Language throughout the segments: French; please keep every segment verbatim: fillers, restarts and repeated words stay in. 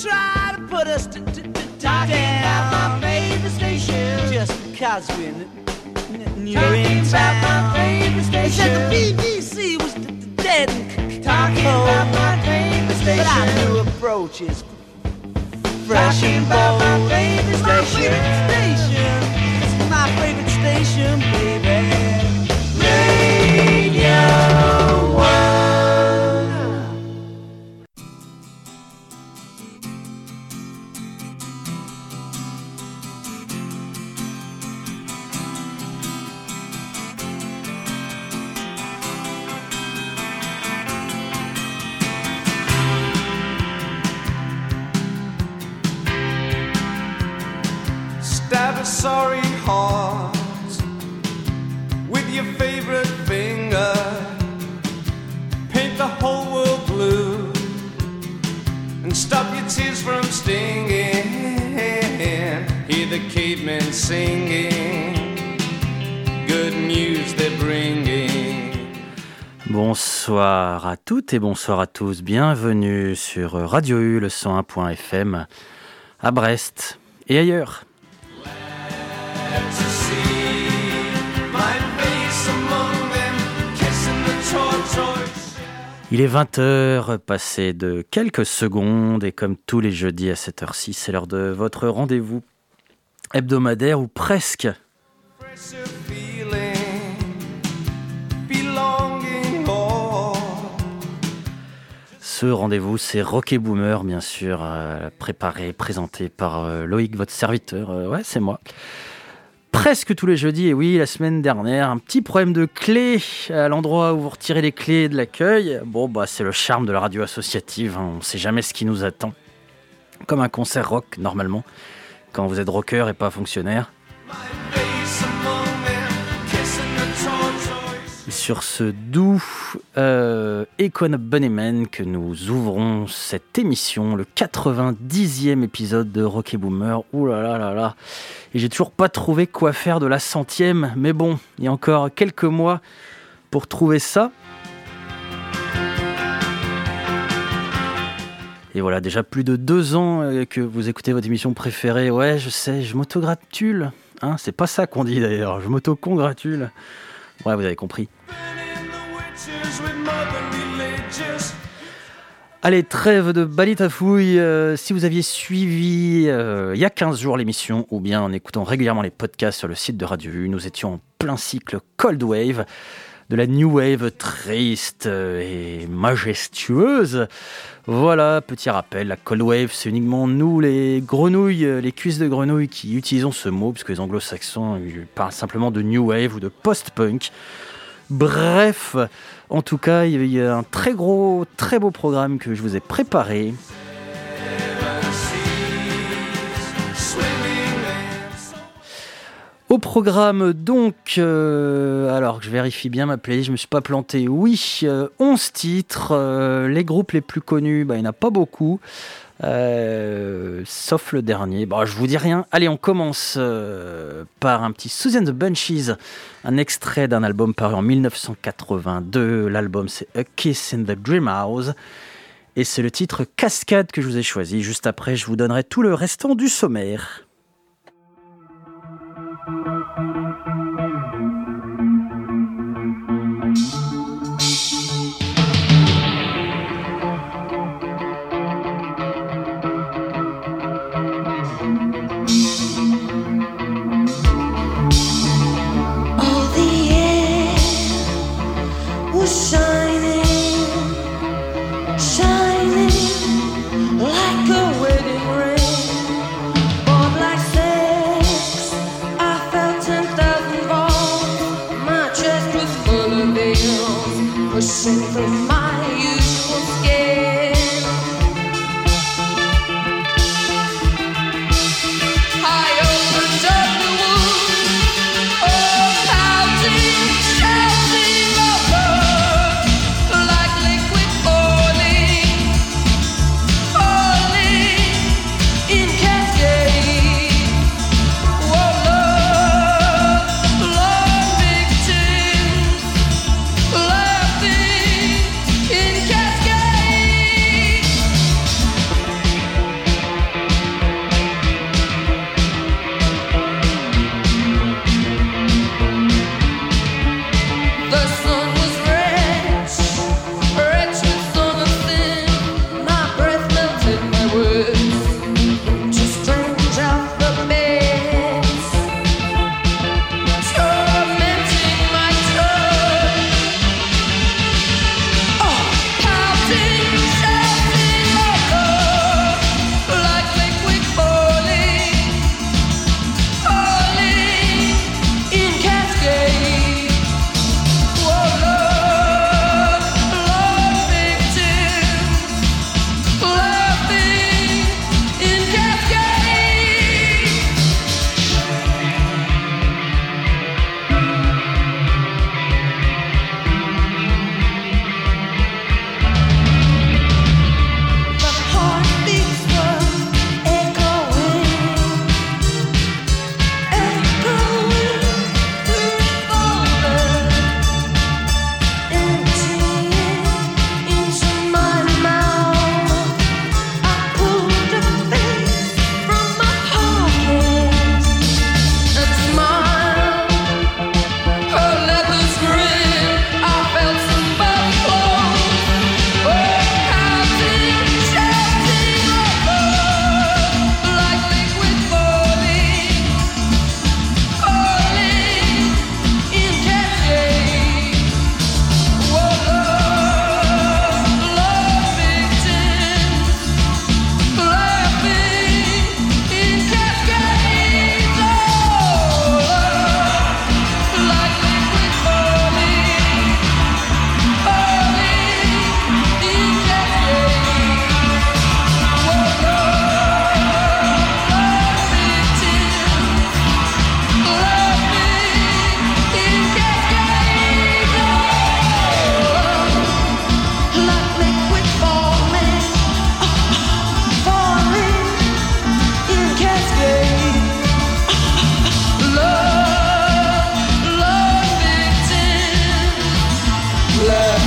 try to put us to, to, to talking down. About my favorite station. Just because we're n- n- new talking in town. About my favorite station. They said the B B C was d- d- dead and c- talking cold. About my favorite station. But our new approach is fresh talking and bold. About my favorite station. My favorite station. It's my favorite station, baby. Radio One. Stab a sorry heart with your favorite finger. Paint the whole world blue and stop your tears from stinging. Hear the cavemen singing. Good news they're bringing. Bonsoir à toutes et bonsoir à tous. Bienvenue sur Radio U, le cent un point F M à Brest et ailleurs. Il est vingt heures, passé de quelques secondes, et comme tous les jeudis à cette heure-ci, c'est l'heure de votre rendez-vous hebdomadaire ou presque. Ce rendez-vous, c'est Rock et Boomer, bien sûr, euh, préparé, présenté par euh, Loïc, votre serviteur. Euh, ouais, c'est moi. Presque tous les jeudis, et oui, la semaine dernière, un petit problème de clé à l'endroit où vous retirez les clés de l'accueil. Bon, bah, c'est le charme de la radio associative, hein. On ne sait jamais ce qui nous attend. Comme un concert rock, normalement, quand vous êtes rocker et pas fonctionnaire. Et sur ce doux euh, Econ Bunnyman que nous ouvrons cette émission, le quatre-vingt-dixième épisode de Rock et Boomer. Ouh là là là là. Et j'ai toujours pas trouvé quoi faire de la centième, mais bon, il y a encore quelques mois pour trouver ça. Et voilà, déjà plus de deux ans que vous écoutez votre émission préférée. Ouais, je sais, je m'autogratule. Hein, c'est pas ça qu'on dit d'ailleurs, je m'autocongratule. Ouais, vous avez compris. Allez, trêve de balitafouille. Euh, si vous aviez suivi euh, il y a quinze jours l'émission, ou bien en écoutant régulièrement les podcasts sur le site de Radio U, nous étions en plein cycle Cold Wave, de la New Wave triste et majestueuse. Voilà, petit rappel, la Cold Wave, c'est uniquement nous, les grenouilles, les cuisses de grenouilles, qui utilisons ce mot, parce que les anglo-saxons parlent simplement de New Wave ou de post-punk. Bref, en tout cas, il y a un très gros, très beau programme que je vous ai préparé. Au programme, donc, euh, alors je vérifie bien ma playlist, je ne me suis pas planté. Oui, euh, onze titres, euh, les groupes les plus connus, bah, il n'y en a pas beaucoup, euh, sauf le dernier. Bah, je vous dis rien. Allez, on commence euh, par un petit Susie and the Bunchies, un extrait d'un album paru en dix-neuf cent quatre-vingt-deux. L'album, c'est A Kiss in the Dream House. Et c'est le titre Cascade que je vous ai choisi. Juste après, je vous donnerai tout le restant du sommaire. Pushing through my usual skin. I opened up the wound, oh, pouting, shouting over, like liquid falling, falling in cascade. Oh, love, long victims, laughing in cascade.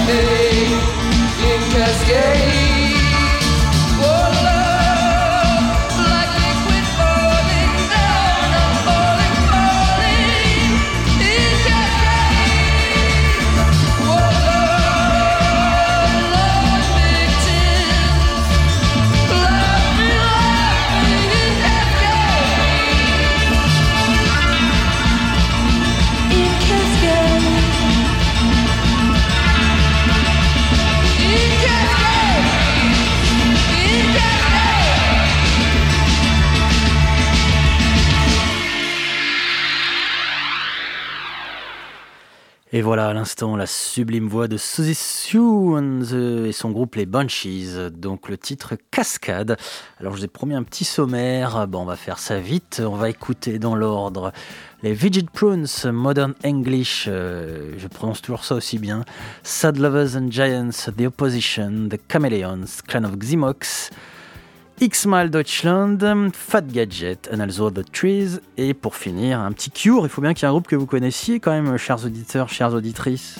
lightning in cascade. Oh, love, like liquid falling down, I'm falling, falling in cascade. Oh, love, love victims, laughing, laughing in cascade. In cascade. In cascade. In cascade. Et voilà à l'instant la sublime voix de Suzy Sue et son groupe les Banshees, donc le titre Cascade. Alors je vous ai promis un petit sommaire, bon on va faire ça vite, on va écouter dans l'ordre les Vigid Prunes, Modern English, euh, je prononce toujours ça aussi bien, Sad Lovers and Giants, The Opposition, The Chameleons, Clan of Ximox, X-Mile Deutschland, Fat Gadget, and Also The Trees, et pour finir, un petit Cure, il faut bien qu'il y ait un groupe que vous connaissiez quand même, chers auditeurs, chères auditrices.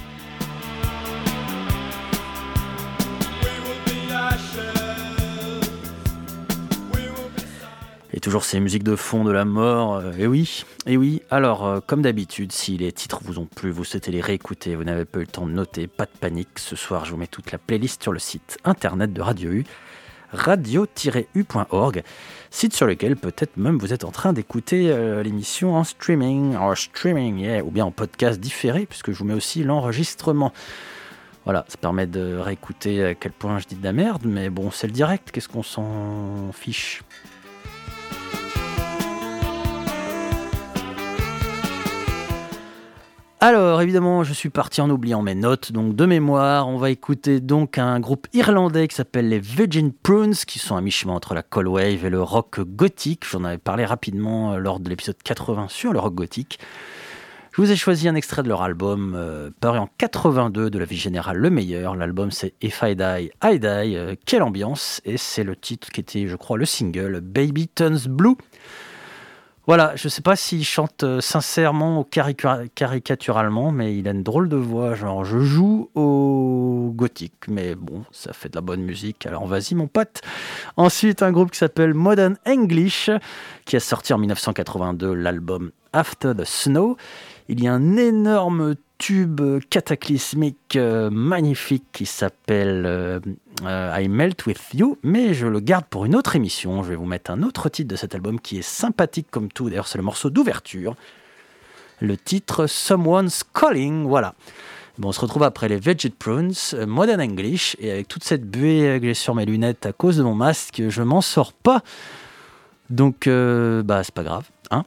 Et toujours ces musiques de fond de la mort, euh, et oui, et oui. Alors, euh, comme d'habitude, si les titres vous ont plu, vous souhaitez les réécouter, vous n'avez pas eu le temps de noter, pas de panique, ce soir je vous mets toute la playlist sur le site internet de Radio U, radio tiret u point org, site sur lequel peut-être même vous êtes en train d'écouter euh, l'émission en streaming, en streaming, yeah, ou bien en podcast différé, puisque je vous mets aussi l'enregistrement. Voilà, ça permet de réécouter à quel point je dis de la merde, mais bon, c'est le direct, qu'est-ce qu'on s'en fiche ? Alors, évidemment, je suis parti en oubliant mes notes, donc de mémoire, on va écouter donc un groupe irlandais qui s'appelle les Vigid Prunes, qui sont à mi-chemin entre la cold wave et le rock gothique. J'en avais parlé rapidement lors de l'épisode quatre-vingts sur le rock gothique. Je vous ai choisi un extrait de leur album, euh, paru en quatre-vingt-deux, de la vie générale le meilleur. L'album c'est If I Die, I Die. Euh, quelle ambiance! Et c'est le titre qui était, je crois, le single, Baby Turns Blue. Voilà, je sais pas s'il chante sincèrement ou carica- caricaturalement, mais il a une drôle de voix, genre je joue au gothique, mais bon, ça fait de la bonne musique, alors vas-y mon pote. Ensuite, un groupe qui s'appelle Modern English, qui a sorti en dix-neuf cent quatre-vingt-deux l'album After the Snow. Il y a un énorme tube cataclysmique euh, magnifique qui s'appelle euh, euh, I Melt With You, mais je le garde pour une autre émission. Je vais vous mettre un autre titre de cet album qui est sympathique comme tout, d'ailleurs c'est le morceau d'ouverture, le titre Someone's Calling, voilà. Bon, on se retrouve après les Vigid Prunes, euh, Modern English, et avec toute cette buée que j'ai sur mes lunettes à cause de mon masque, je m'en sors pas, donc euh, bah c'est pas grave, hein.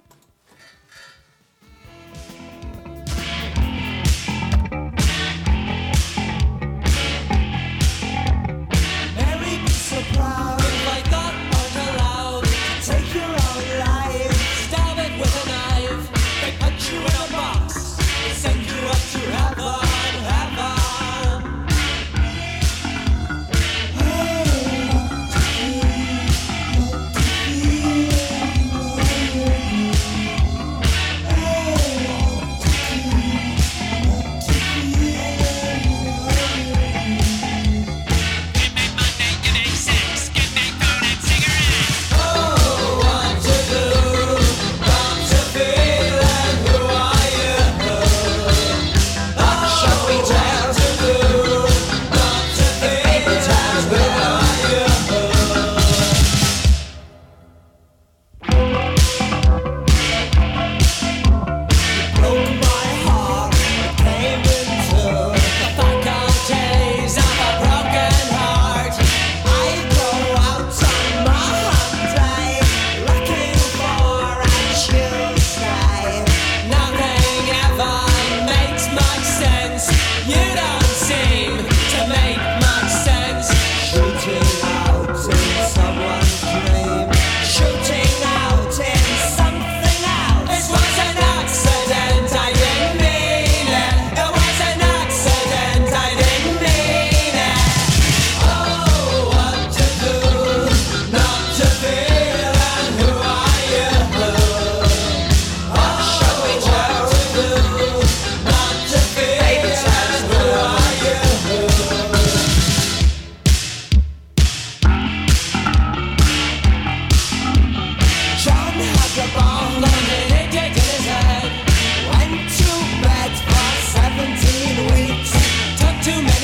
Hey,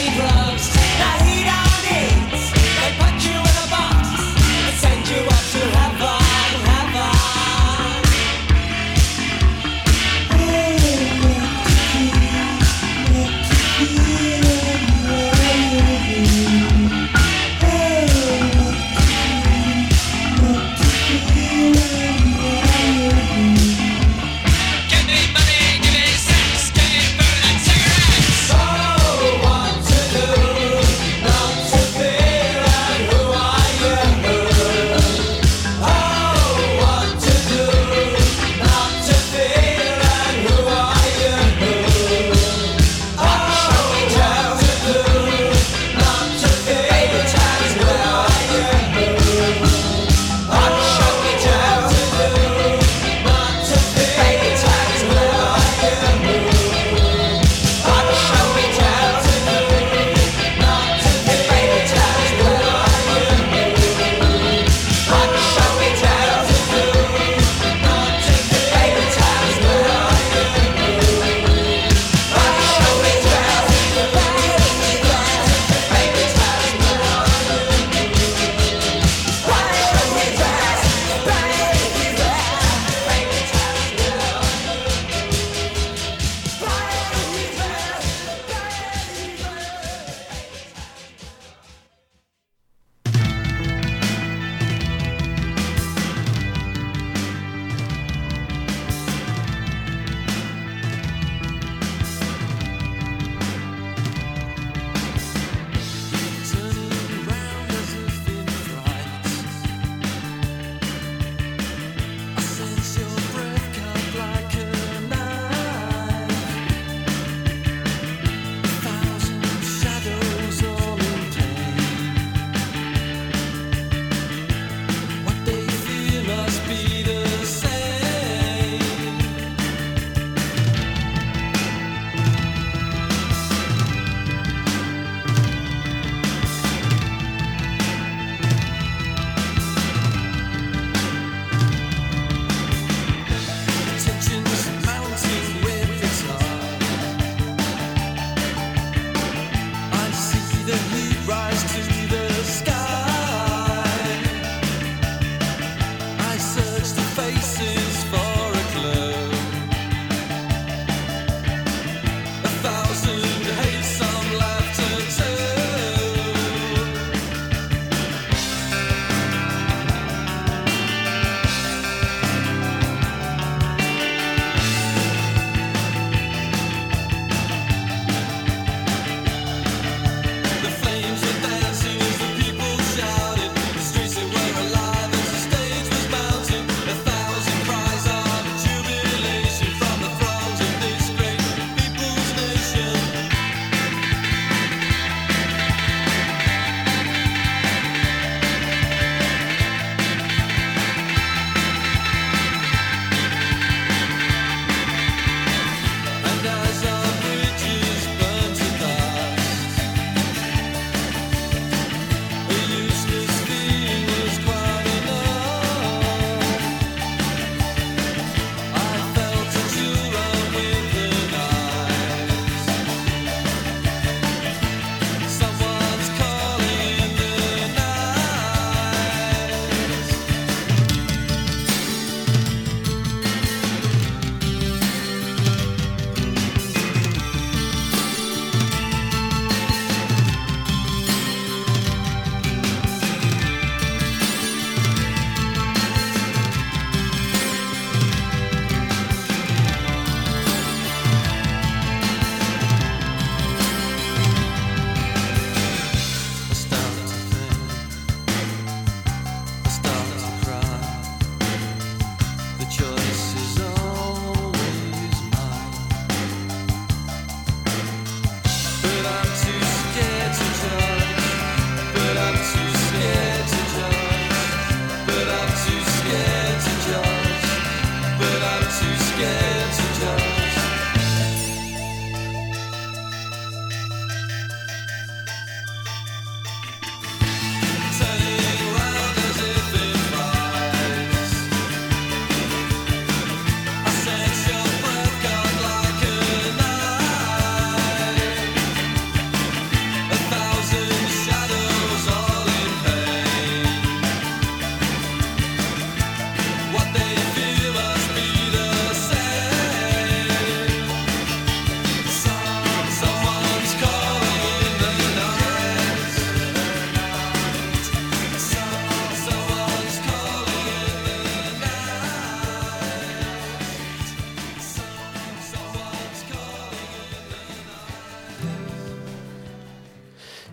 Give me money, give me sex, give me food and cigarettes. All I want to do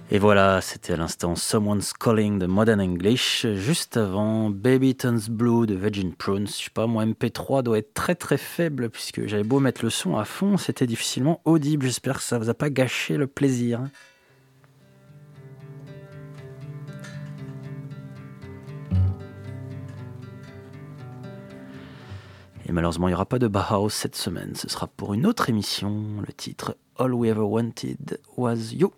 Et voilà, c'était à l'instant Someone's Calling de Modern English. Juste avant, Baby Turns Blue de Virgin Prunes. Je sais pas, mon M P trois doit être très très faible puisque j'avais beau mettre le son à fond, c'était difficilement audible. J'espère que ça vous a pas gâché le plaisir. Et malheureusement, il n'y aura pas de Bauhaus cette semaine. Ce sera pour une autre émission. Le titre All We Ever Wanted Was You.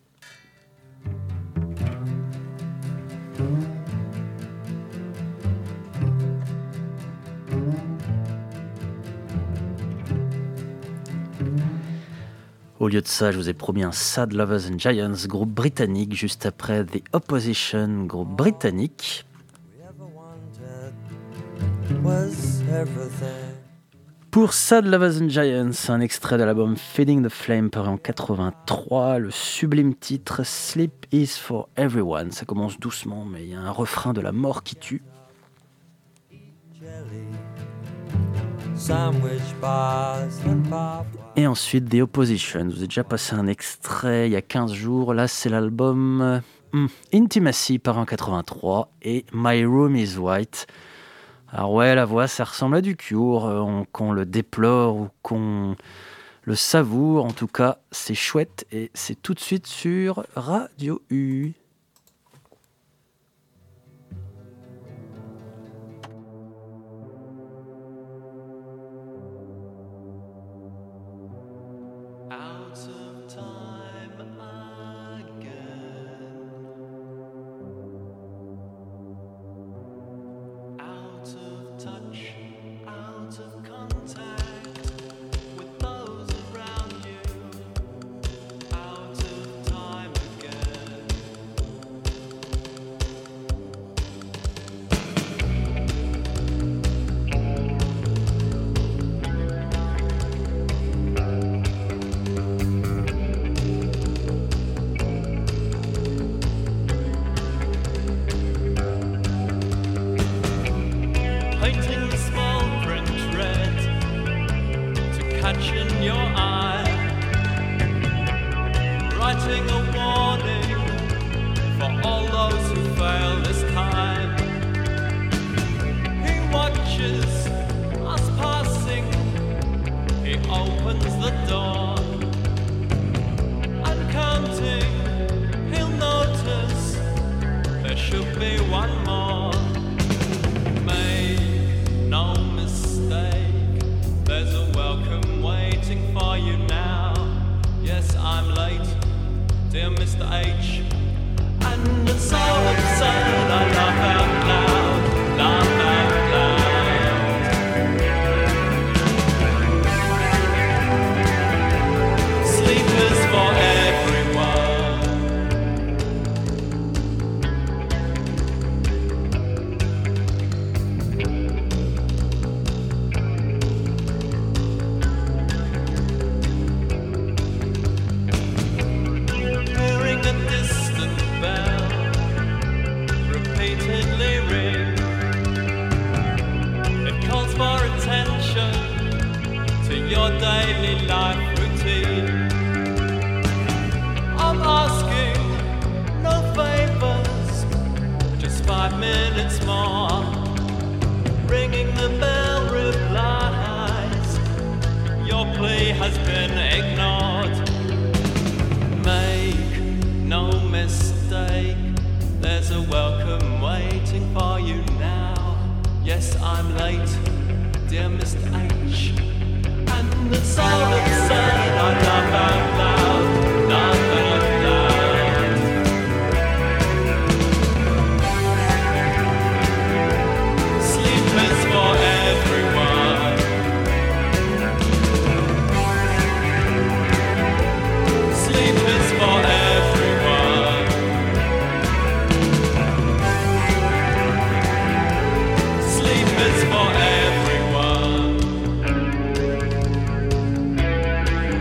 Au lieu de ça, je vous ai promis un Sad Lovers and Giants, groupe britannique, juste après The Opposition, groupe britannique. Pour Sad Lovers and Giants, un extrait de l'album Feeding the Flame paru en quatre-vingt-trois, le sublime titre Sleep is for Everyone. Ça commence doucement, mais il y a un refrain de la mort qui tue. Et ensuite The Opposition. Je vous ai déjà passé un extrait il y a quinze jours. Là, c'est l'album hmm, Intimacy paru en quatre-vingt-trois et My Room is White. Alors ouais, la voix, ça ressemble à du Cure, on, qu'on le déplore ou qu'on le savoure. En tout cas, c'est chouette et c'est tout de suite sur Radio U. For everyone.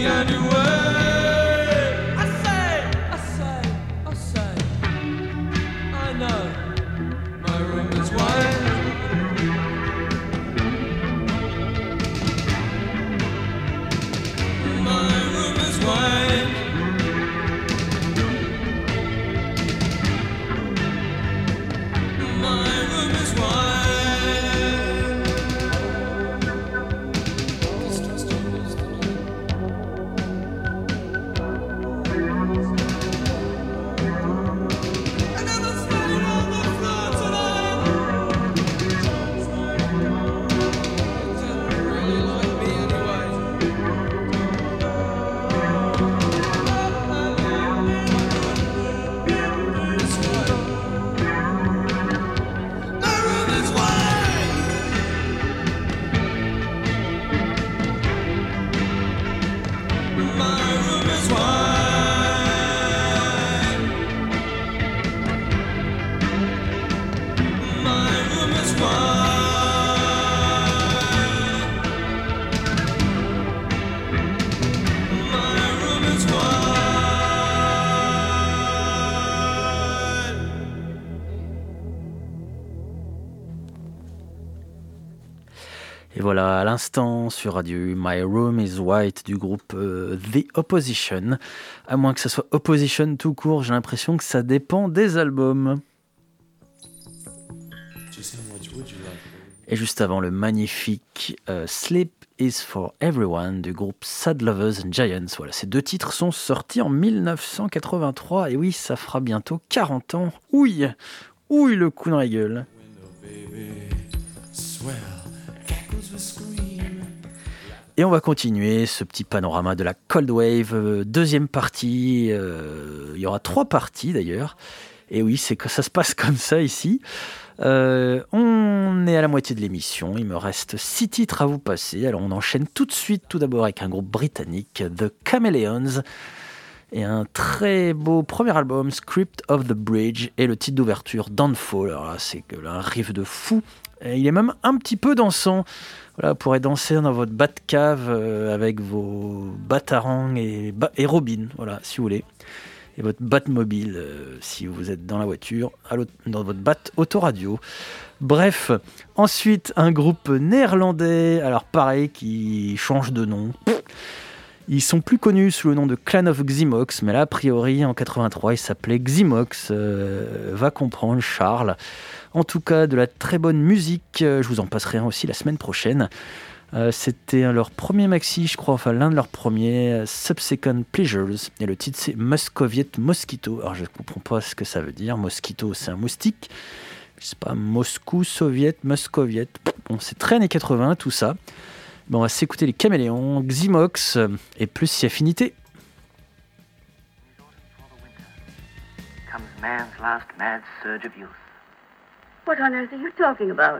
on your way. I say, I say, I say, I know my room is wide. My room is wide. My room is wide. Et voilà, à l'instant sur Radio U, My Room is White du groupe euh, The Opposition. À moins que ça soit Opposition tout court, j'ai l'impression que ça dépend des albums. Et juste avant, le magnifique euh, Sleep is for Everyone du groupe Sad Lovers and Giants. Voilà, ces deux titres sont sortis en dix-neuf cent quatre-vingt-trois. Et oui, ça fera bientôt quarante ans. Ouille, ouille le coup dans la gueule. Et on va continuer ce petit panorama de la Cold Wave, euh, deuxième partie, euh, il y aura trois parties d'ailleurs, et oui, c'est que ça se passe comme ça ici. Euh, on est à la moitié de l'émission, il me reste six titres à vous passer, alors on enchaîne tout de suite, tout d'abord avec un groupe britannique, The Chameleons, et un très beau premier album, Script of the Bridge, et le titre d'ouverture, Downfall. Alors là, c'est un riff de fou, et il est même un petit peu dansant. Voilà, vous pourrez danser dans votre Batcave euh, avec vos Batarangs et, ba- et Robin, voilà, si vous voulez. Et votre Batmobile, euh, si vous êtes dans la voiture, à dans votre Bat Autoradio. Bref, ensuite, un groupe néerlandais, alors pareil, qui change de nom. Ils sont plus connus sous le nom de Clan of Xymox, mais là, a priori, en quatre-vingt-trois, ils s'appelaient Xymox, euh, va comprendre Charles. En tout cas, de la très bonne musique, je vous en passerai un aussi la semaine prochaine. Euh, c'était leur premier maxi, je crois, enfin l'un de leurs premiers, Subsequent Pleasures, et le titre c'est Muscoviet Mosquito. Alors je ne comprends pas ce que ça veut dire, Mosquito c'est un moustique, je sais pas, Moscou, Soviet, Muscoviet, bon c'est très années quatre-vingts tout ça. Bon, on va s'écouter les Caméléons, Xymox et plus si affinité. Comes man's last mad surge of youth. What on earth are you talking about?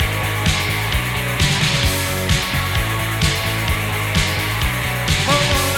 Oh,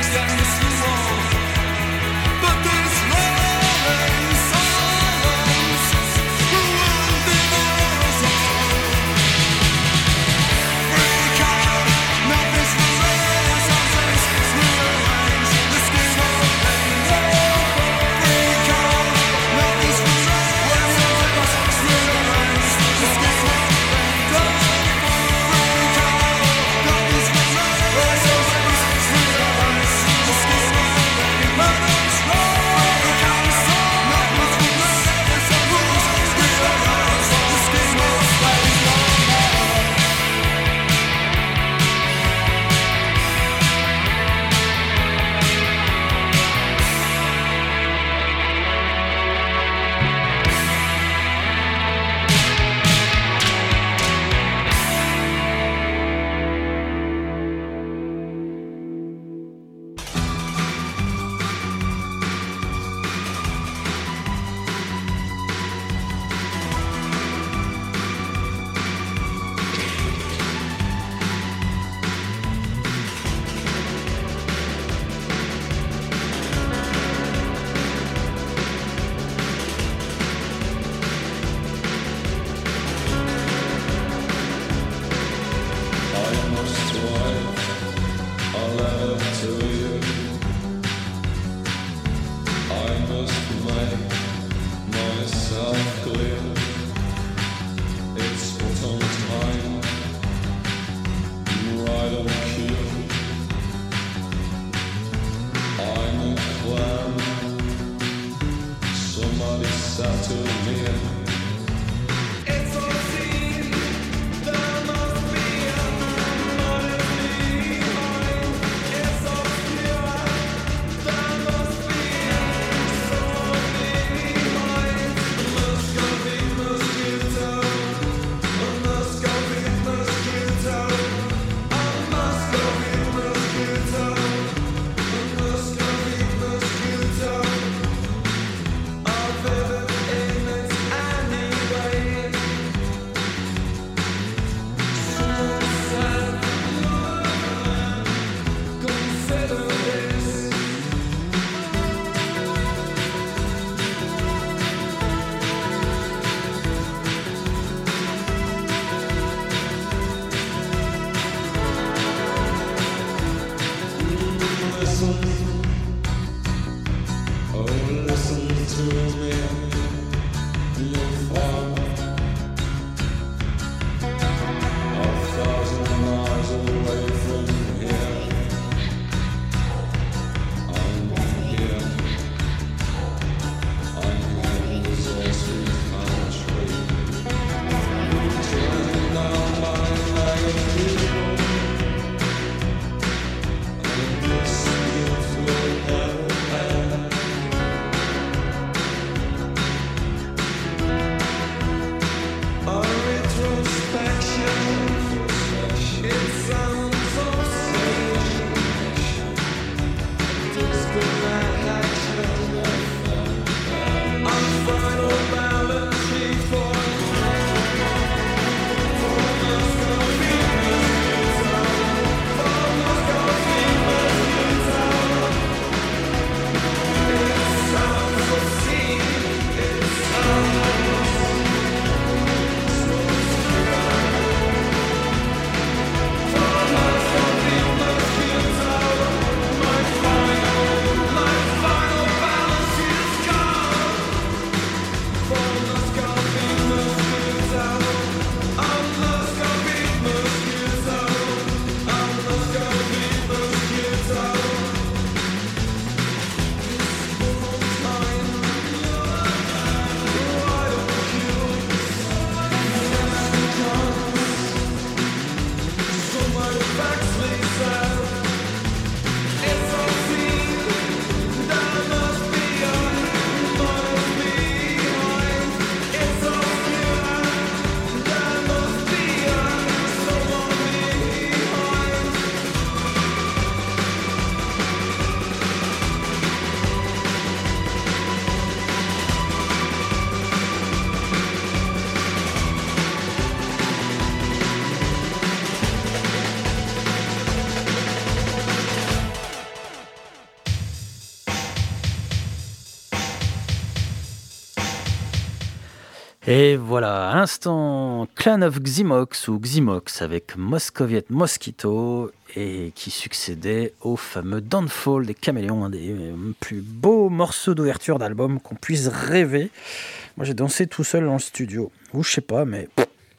Just Et voilà, à l'instant, Clan of Xymox ou Xymox avec Moscoviet Mosquito et qui succédait au fameux Downfall des Caméléons, un des plus beaux morceaux d'ouverture d'album qu'on puisse rêver. Moi j'ai dansé tout seul dans le studio, ou je sais pas, mais...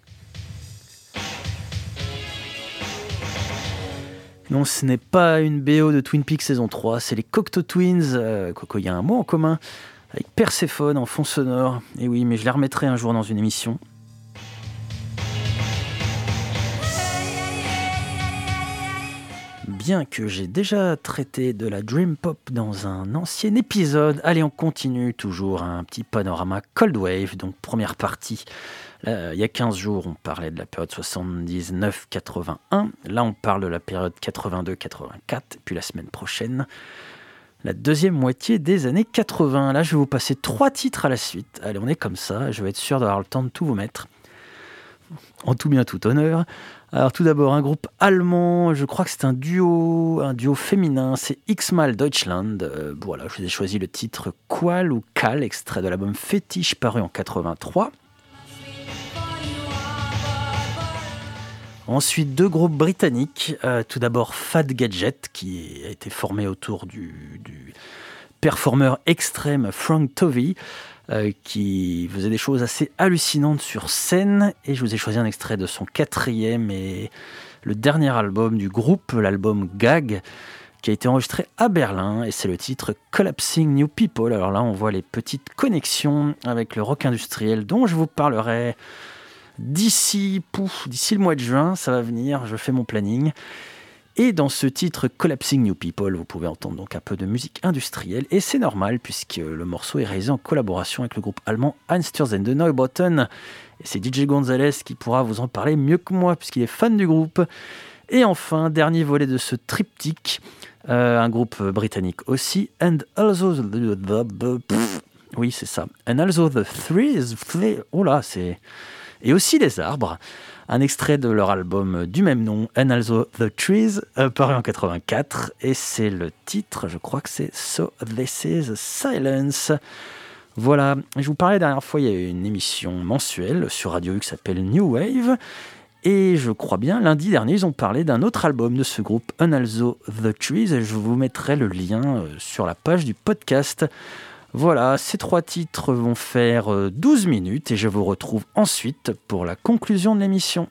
Non, ce n'est pas une B O de Twin Peaks saison trois, c'est les Cocteau Twins, euh, Coco, il y a un mot en commun, avec Perséphone en fond sonore. Et oui, mais je les remettrai un jour dans une émission. Bien que j'ai déjà traité de la Dream Pop dans un ancien épisode, allez, on continue toujours un petit panorama Cold Wave, donc première partie. Là, il y a quinze jours, on parlait de la période soixante-dix-neuf quatre-vingt-un. Là, on parle de la période quatre-vingt-deux quatre-vingt-quatre. Et puis la semaine prochaine, la deuxième moitié des années quatre-vingts. Là, je vais vous passer trois titres à la suite. Allez, on est comme ça. Je vais être sûr d'avoir le temps de tout vous mettre. En tout bien, tout honneur. Alors, tout d'abord, un groupe allemand. Je crois que c'est un duo, un duo féminin. C'est X-Mal Deutschland. Euh, voilà, je vous ai choisi le titre Qual ou Cal, extrait de l'album Fétiche paru en quatre-vingt-trois. Ensuite, deux groupes britanniques. Euh, tout d'abord, Fad Gadget, qui a été formé autour du, du performeur extrême Frank Tovey, euh, qui faisait des choses assez hallucinantes sur scène. Et je vous ai choisi un extrait de son quatrième et le dernier album du groupe, l'album Gag, qui a été enregistré à Berlin. Et c'est le titre Collapsing New People. Alors là, on voit les petites connexions avec le rock industriel dont je vous parlerai D'ici, pouf, d'ici le mois de juin, ça va venir, je fais mon planning. Et dans ce titre Collapsing New People, vous pouvez entendre donc un peu de musique industrielle. Et c'est normal puisque le morceau est réalisé en collaboration avec le groupe allemand Einstürzende Neubauten. Et c'est D J Gonzalez qui pourra vous en parler mieux que moi puisqu'il est fan du groupe. Et enfin, dernier volet de ce triptyque, euh, un groupe britannique aussi. And also the... the pff, oui, c'est ça. And also the Threes... Oh là, c'est... Et aussi Les Arbres, un extrait de leur album du même nom, And Also The Trees, euh, paru en quatre-vingt-quatre, et c'est le titre, je crois que c'est So This Is Silence. Voilà, je vous parlais la dernière fois, il y a eu une émission mensuelle sur Radio U qui s'appelle New Wave, et je crois bien, lundi dernier, ils ont parlé d'un autre album de ce groupe, And Also The Trees, et je vous mettrai le lien sur la page du podcast. Voilà, ces trois titres vont faire douze minutes et je vous retrouve ensuite pour la conclusion de l'émission.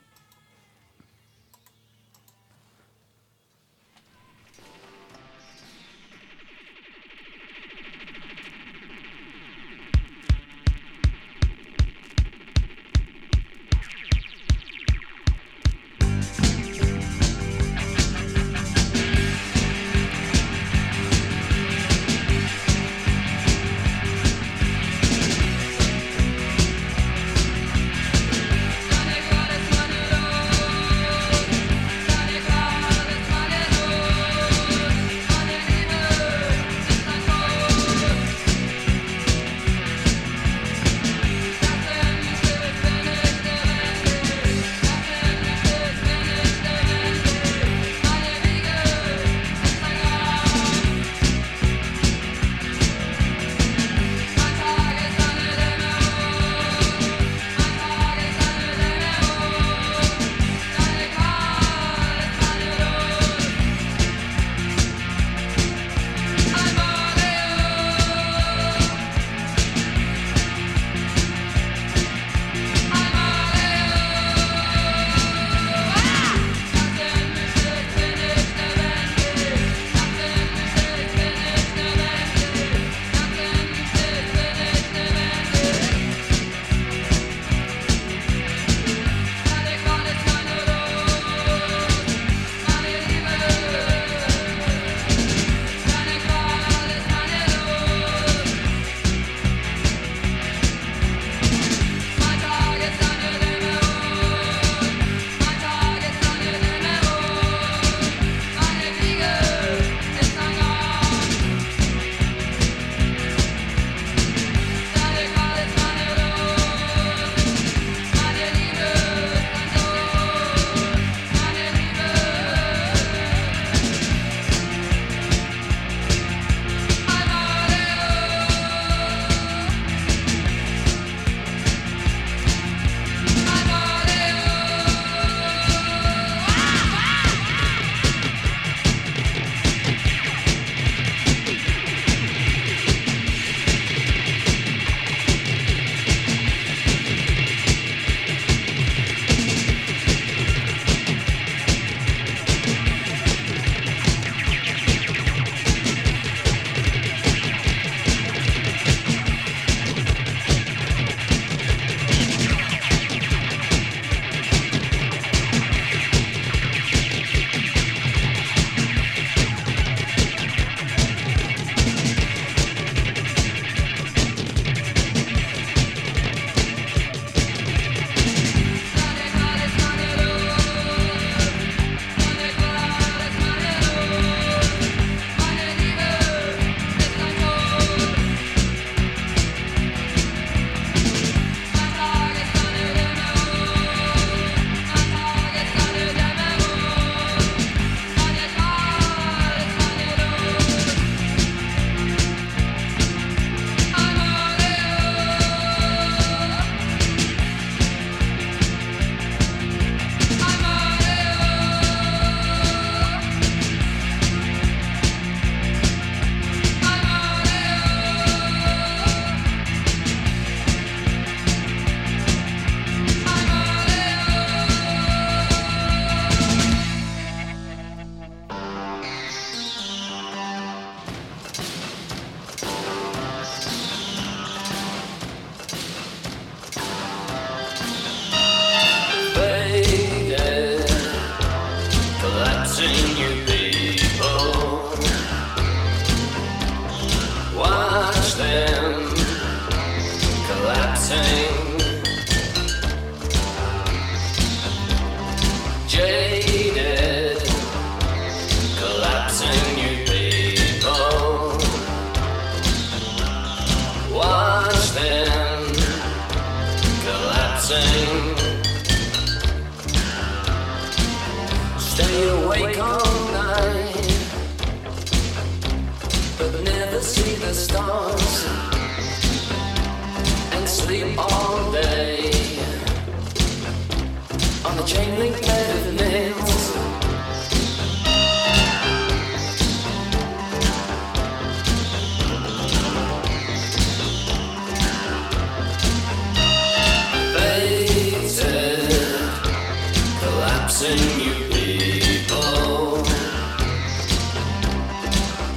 Money,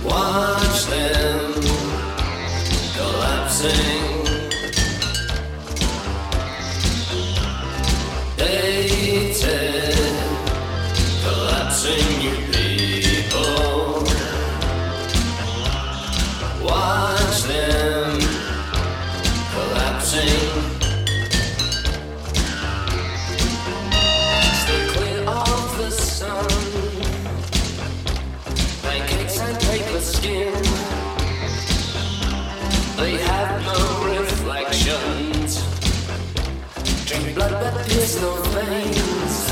Watch them collapsing. Dated, collapsing you people. Watch them collapsing. Stay clear of the sun. Pancakes and paper skin. They have no reflections. Drink blood but pierce no veins.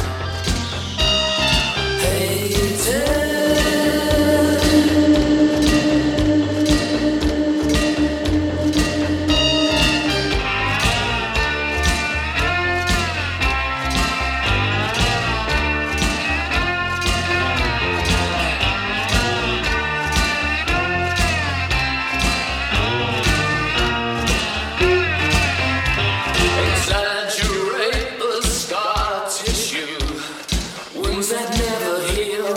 Hated. Exaggerate the scar tissue, wounds that never heal.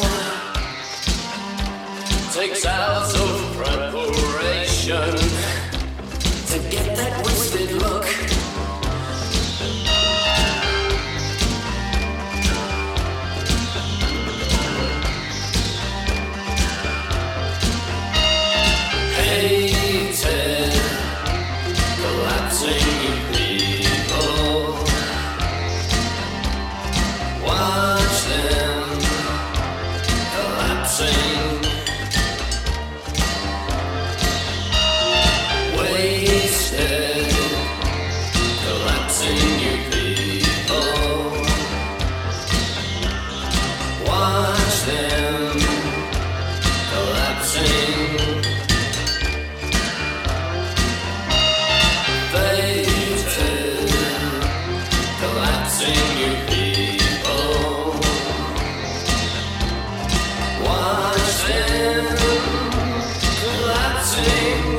Takes hours of preparation to get that wasted look. Hated, collapsing you people. Watch them collapsing. Wasted, collapsing you people. Watch them collapsing. Fated, collapsing you people. Watch them collapsing.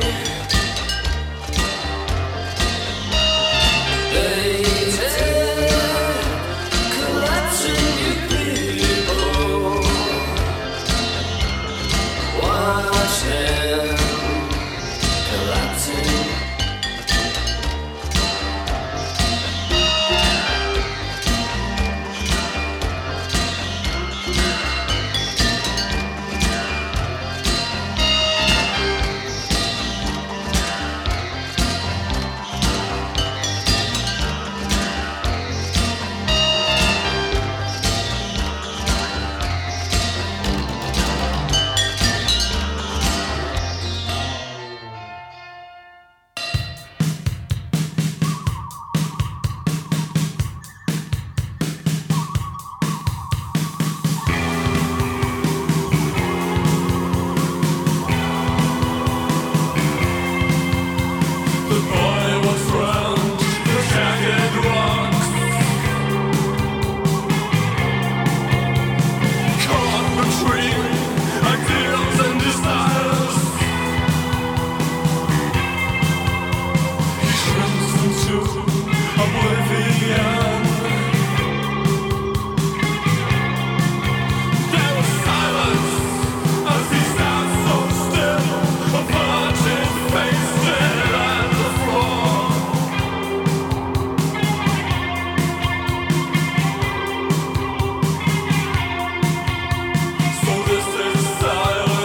Fated, collapsing you people. Watch them collapsing. The boy was drowned, the jagged rocks. Caught between ideals and desires. He shrinks into oblivion. There was silence as he sat so still, a virgin face dead at the floor. So this is silence.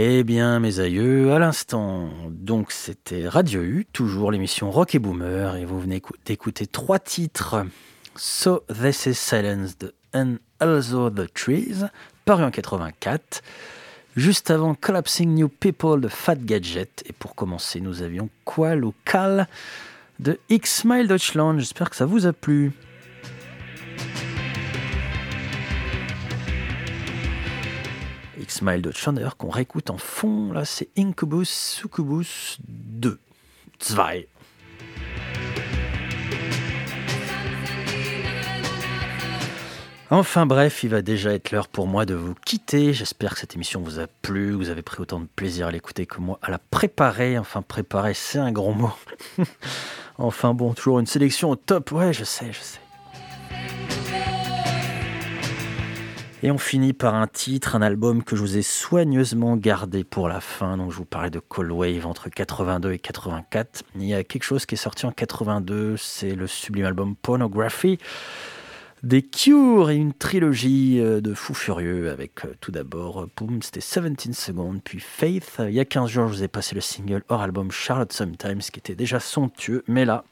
Eh bien, mes aïeux, à l'instant, donc c'était Radio U, toujours l'émission Rock et Boomer, et vous venez d'écouter trois titres. So This Is Silence de And Also The Trees, paru en quatre-vingt-quatre. Juste avant, Collapsing New People de Fat Gadget. Et pour commencer, nous avions Quoi Local de X-Mile Deutschland. J'espère que ça vous a plu. X-Mile Deutschland, d'ailleurs, qu'on réécoute en fond, là, c'est Incubus Succubus deux. Zwei. Enfin bref, il va déjà être l'heure pour moi de vous quitter. J'espère que cette émission vous a plu, vous avez pris autant de plaisir à l'écouter que moi à la préparer. Enfin, préparer, c'est un grand mot. Enfin bon, toujours une sélection au top. Ouais, je sais, je sais. Et on finit par un titre, un album que je vous ai soigneusement gardé pour la fin. Donc je vous parlais de Cold Wave entre quatre-vingt-deux et quatre-vingt-quatre. Il y a quelque chose qui est sorti en quatre-vingt-deux, c'est le sublime album Pornography des Cure et une trilogie de fous furieux avec tout d'abord, boum, c'était dix-sept Seconds, puis Faith. Il y a quinze jours, je vous ai passé le single hors album Charlotte Sometimes qui était déjà somptueux, mais là...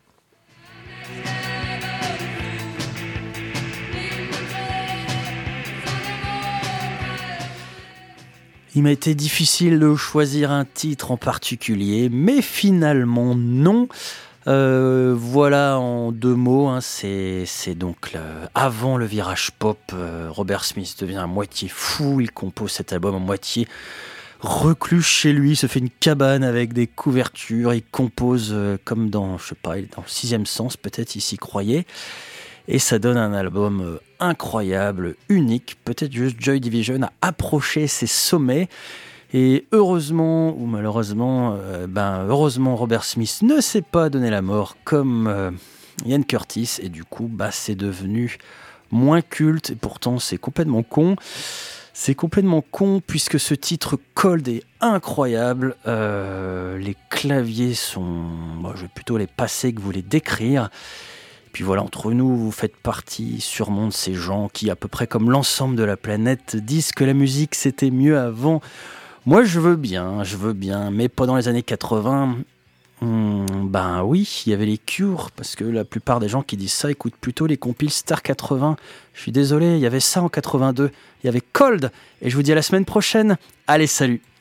Il m'a été difficile de choisir un titre en particulier, mais finalement non. Euh, voilà en deux mots, hein, c'est, c'est donc le, avant le virage pop, euh, Robert Smith devient à moitié fou, il compose cet album à moitié reclus chez lui, il se fait une cabane avec des couvertures, il compose euh, comme dans, je sais pas, dans le sixième sens, peut-être il s'y croyait, et ça donne un album euh, incroyable, unique, peut-être juste Joy Division a approché ses sommets. Et heureusement, ou malheureusement, euh, ben heureusement Robert Smith ne s'est pas donné la mort comme euh, Ian Curtis, et du coup, bah, c'est devenu moins culte, et pourtant c'est complètement con. C'est complètement con, puisque ce titre Cold est incroyable. Euh, les claviers sont... Bon, je vais plutôt les passer que vous les décrire. Et puis voilà, entre nous, vous faites partie sûrement de ces gens qui, à peu près comme l'ensemble de la planète, disent que la musique c'était mieux avant. Moi, je veux bien, je veux bien, mais pendant les années quatre-vingts, hmm, ben oui, il y avait les Cure, parce que la plupart des gens qui disent ça écoutent plutôt les compiles Star quatre-vingts. Je suis désolé, il y avait ça en quatre-vingt-deux, il y avait Cold, et je vous dis à la semaine prochaine. Allez, salut!